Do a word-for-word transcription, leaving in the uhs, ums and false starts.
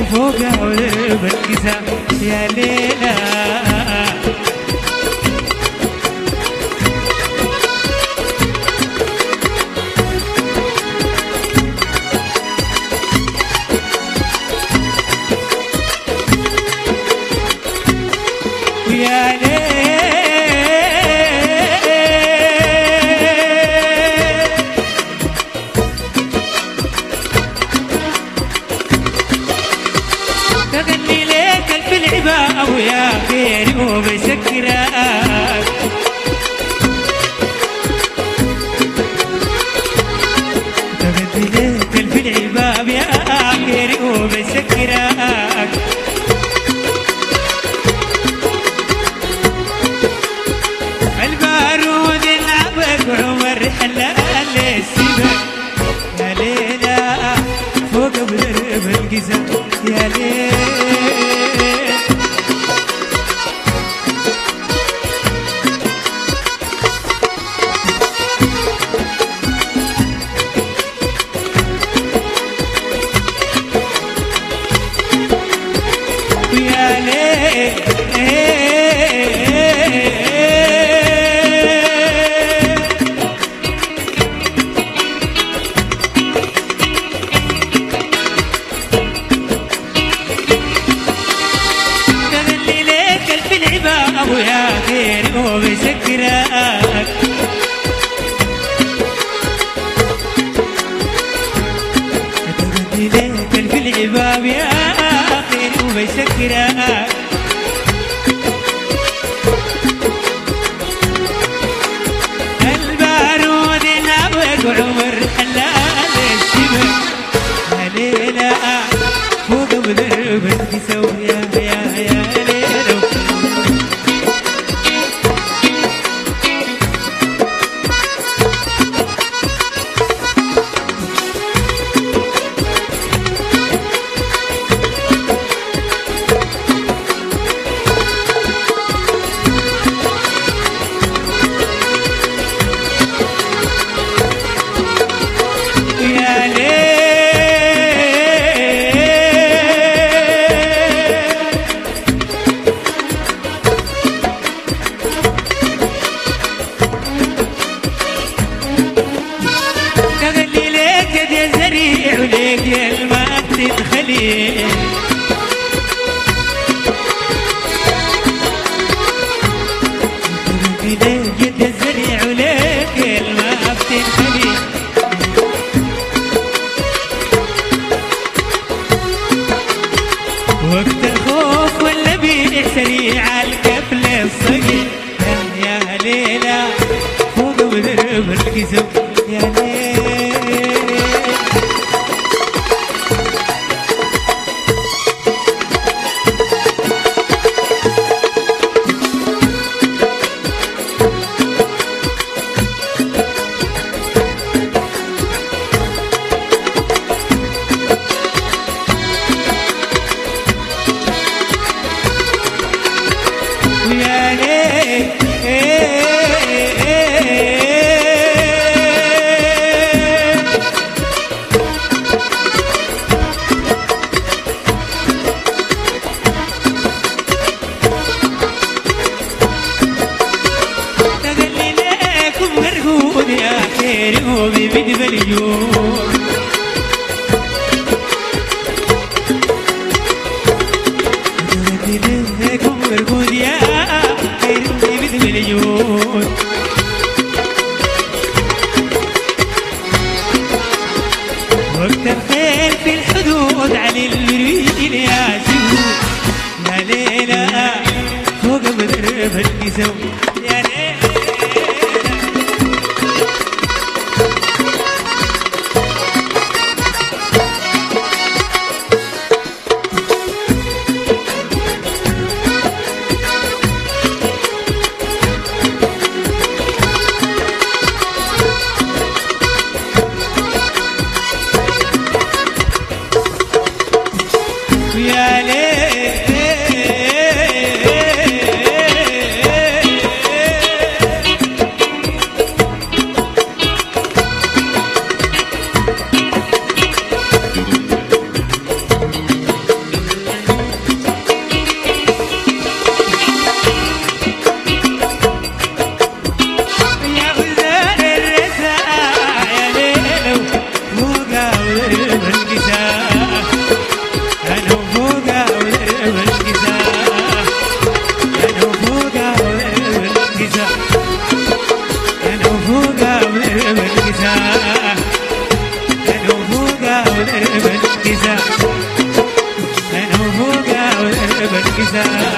فوق ودرب القسا يا ليلى يا تغني ليك الف العباء ويا غيري وبسكرك تغني ليك الف العباء يا غيري وبسكرك البارود نعبك وعمر حلال السبك يا ليلى فوق بدرب القزا يا ليل يا ليل ويا غيري وبسكرك تغني ليك الف العباب يا غيري وبسكرك البارود نابك وعمر حلال السبك يا ليلى فوق بدرب القسا يا يا يا ليلى وليك يا الماء تدخلي وليك يد الزريع وليك يا الماء تدخلي وقت الخوف والنبي سريع الكفل الصقيل يا ليلى فوق بدرب القزم يا ليل يا ليل تغني ليكم مرقود يا خيري وببد باليوم تغني ليكم مرقود يا خيري وببد باليوم وقت الخير في الحدود على المريد يا سيدي يا ليلى فوق بدرب القسم يا ليلى يا ليل النساء